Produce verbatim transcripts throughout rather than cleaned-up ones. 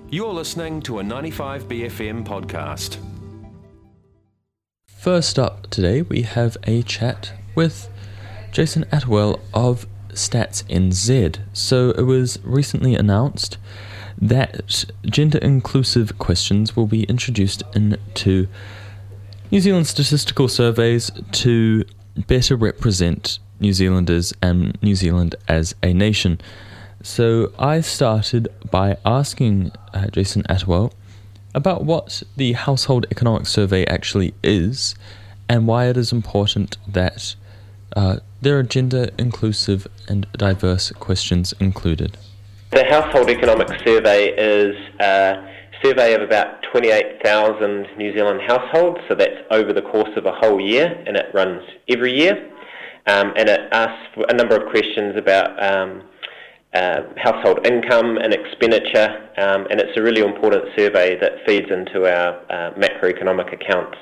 You're listening to a ninety-five B F M podcast. First up today, we have a chat with Jason Attwell of Stats N Z. So it was recently announced that gender-inclusive questions will be introduced into New Zealand statistical surveys to better represent New Zealanders and New Zealand as a nation. So I started by asking uh, Jason Attwell about what the Household Economic Survey actually is and why it is important that uh, there are gender-inclusive and diverse questions included. The Household Economic Survey is a survey of about twenty-eight thousand New Zealand households, so that's over the course of a whole year, and it runs every year. Um, and it asks a number of questions about um, Uh, household income and expenditure, um, and it's a really important survey that feeds into our uh, macroeconomic accounts.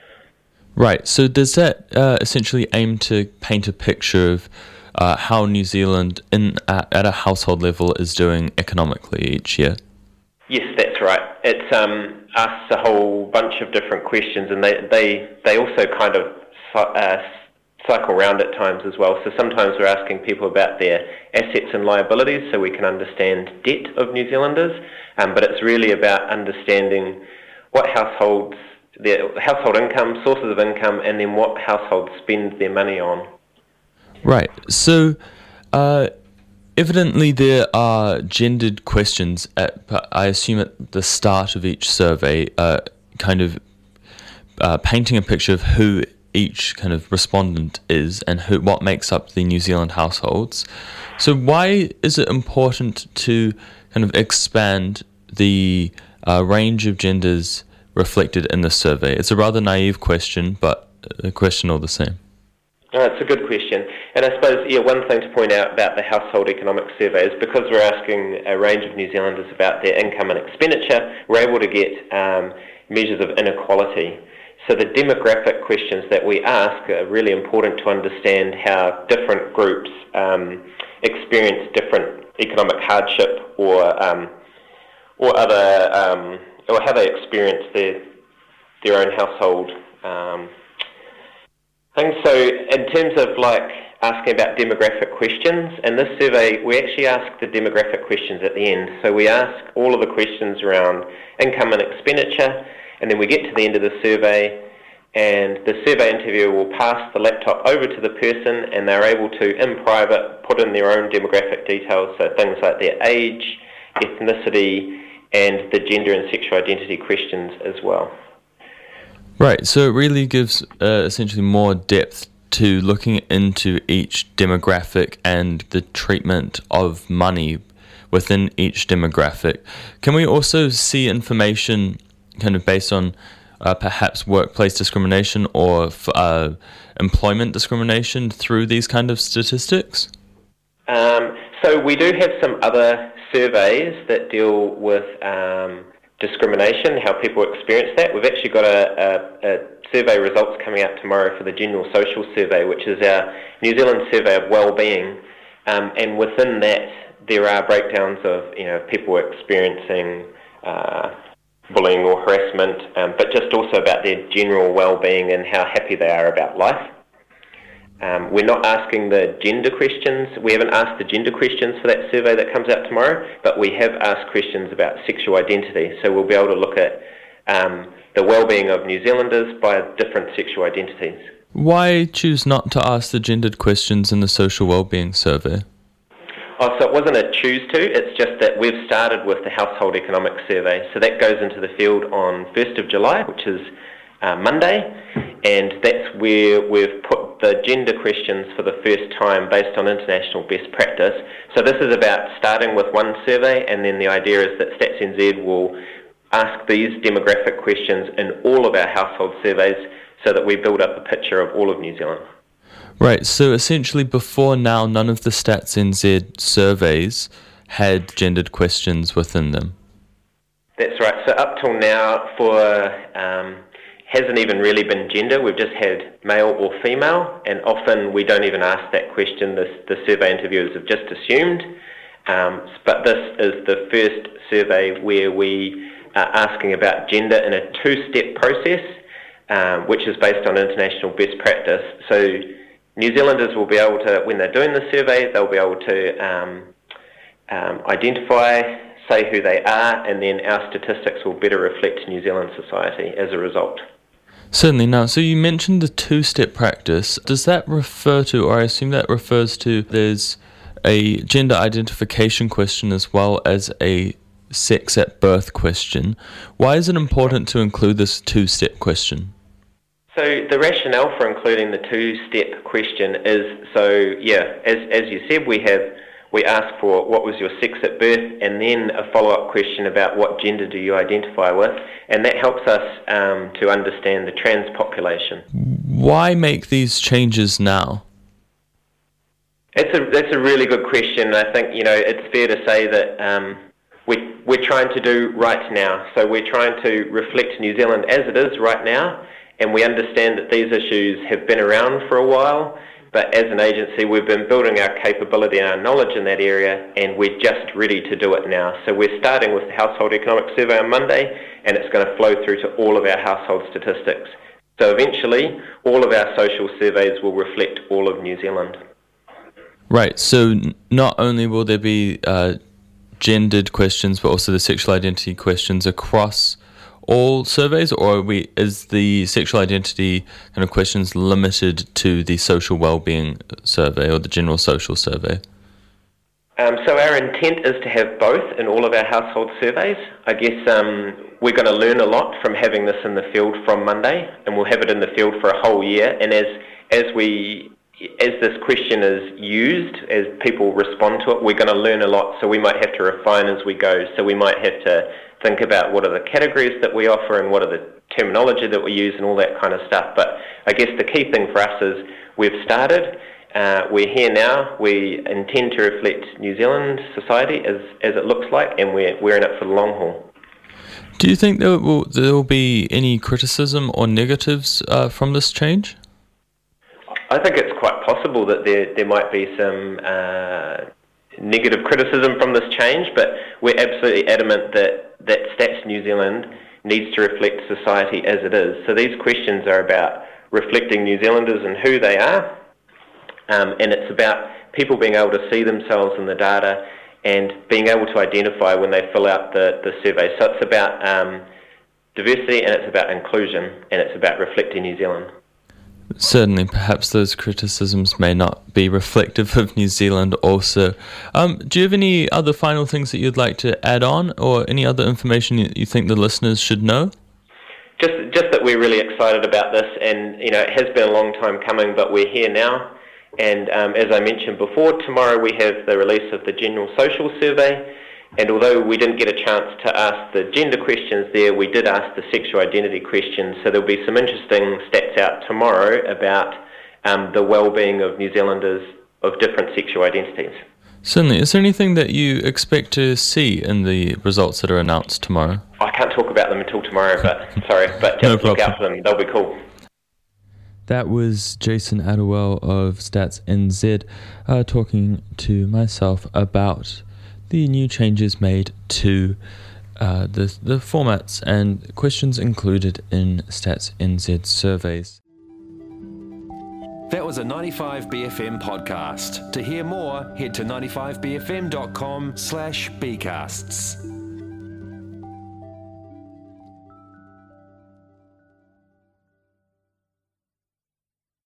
Right, so does that uh, essentially aim to paint a picture of uh, how New Zealand in uh, at a household level is doing economically each year? Yes, that's right. It's um, asks a whole bunch of different questions, and they, they, they also kind of uh, cycle around at times as well. So sometimes we're asking people about their assets and liabilities so we can understand debt of New Zealanders, um, but it's really about understanding what households, their household income, sources of income, and then what households spend their money on. Right, so uh, evidently there are gendered questions, at, I assume at the start of each survey, uh, kind of uh, painting a picture of who each kind of respondent is and who what makes up the New Zealand households. So why is it important to kind of expand the uh, range of genders reflected in the survey? It's a rather naive question, but a question all the same. Oh, it's a good question. And I suppose, yeah, one thing to point out about the Household Economic Survey is because we're asking a range of New Zealanders about their income and expenditure, we're able to get um, measures of inequality. So the demographic questions that we ask are really important to understand how different groups um, experience different economic hardship or um, or other um, or how they experience their their own household um, things. So in terms of like asking about demographic questions, in this survey we actually ask the demographic questions at the end. So we ask all of the questions around income and expenditure, and then we get to the end of the survey, and the survey interviewer will pass the laptop over to the person, and they're able to, in private, put in their own demographic details, so things like their age, ethnicity, and the gender and sexual identity questions as well. Right, so it really gives uh, essentially more depth to looking into each demographic and the treatment of money within each demographic. Can we also see information kind of based on uh, perhaps workplace discrimination or uh, employment discrimination through these kind of statistics? Um, so we do have some other surveys that deal with um, discrimination, how people experience that. We've actually got a, a, a survey results coming out tomorrow for the General Social Survey, which is our New Zealand survey of well-being, um, and within that there are breakdowns of, you know, people experiencing uh, bullying or harassment, um, but just also about their general well-being and how happy they are about life. Um, we're not asking the gender questions. We haven't asked the gender questions for that survey that comes out tomorrow, but we have asked questions about sexual identity. So we'll be able to look at um, the well-being of New Zealanders by different sexual identities. Why choose not to ask the gendered questions in the social well-being survey? Oh, so it wasn't a choose to, it's just that we've started with the Household Economic Survey. So that goes into the field on first of July, which is uh, Monday, and that's where we've put the gender questions for the first time based on international best practice. So this is about starting with one survey, and then the idea is that Stats N Z will ask these demographic questions in all of our household surveys so that we build up a picture of all of New Zealand. Right, so essentially before now, none of the Stats N Z surveys had gendered questions within them. That's right. So up till now, for um, hasn't even really been gender. We've just had male or female, and often we don't even ask that question. The, the survey interviewers have just assumed. Um, but this is the first survey where we are asking about gender in a two-step process, um, which is based on international best practice. So New Zealanders will be able to, when they're doing the survey, they'll be able to um, um, identify, say who they are, and then our statistics will better reflect New Zealand society as a result. Certainly. Now, so you mentioned the two-step practice. Does that refer to, or I assume that refers to, there's a gender identification question as well as a sex at birth question. Why is it important to include this two-step question? So the rationale for including the two-step question is, so yeah, as as you said, we have we ask for what was your sex at birth, and then a follow-up question about what gender do you identify with, and that helps us um, to understand the trans population. Why make these changes now? It's a that's a really good question. I think, you know, it's fair to say that um, we we're trying to do right now. So we're trying to reflect New Zealand as it is right now, and we understand that these issues have been around for a while. But as an agency, we've been building our capability and our knowledge in that area, and we're just ready to do it now. So we're starting with the Household Economic Survey on Monday, and it's going to flow through to all of our household statistics. So eventually, all of our social surveys will reflect all of New Zealand. Right, so not only will there be uh, gendered questions, but also the sexual identity questions across all surveys, or are we, is the sexual identity kind of questions limited to the social well-being survey or the general social survey? Um, so our intent is to have both in all of our household surveys. I guess um, we're going to learn a lot from having this in the field from Monday, and we'll have it in the field for a whole year. And as as we as this question is used, as people respond to it, we're going to learn a lot. So we might have to refine as we go. So we might have to think about what are the categories that we offer and what are the terminology that we use and all that kind of stuff. But I guess the key thing for us is we've started, uh, we're here now, we intend to reflect New Zealand society as, as it looks like, and we're, we're in it for the long haul. Do you think there will, there will be any criticism or negatives uh, from this change? I think it's quite possible that there, there might be some uh, negative criticism from this change, but we're absolutely adamant that that Stats New Zealand needs to reflect society as it is. So these questions are about reflecting New Zealanders and who they are, um, and it's about people being able to see themselves in the data and being able to identify when they fill out the, the survey. So it's about um, diversity, and it's about inclusion, and it's about reflecting New Zealand. Certainly, perhaps those criticisms may not be reflective of New Zealand also. Um, do you have any other final things that you'd like to add on, or any other information you think the listeners should know? Just just that we're really excited about this, and you know it has been a long time coming, but we're here now. And um, as I mentioned before, tomorrow we have the release of the General Social Survey. And although we didn't get a chance to ask the gender questions there, we did ask the sexual identity questions. So there'll be some interesting stats out tomorrow about um, the well-being of New Zealanders of different sexual identities. Certainly. Is there anything that you expect to see in the results that are announced tomorrow? I can't talk about them until tomorrow, but sorry, but just no look out for them. They'll be cool. That was Jason Attewell of Stats N Z uh, talking to myself about the new changes made to uh, the the formats and questions included in Stats N Z surveys. That was a ninety-five B F M podcast. To hear more, head to ninety-five b f m dot com slash b casts.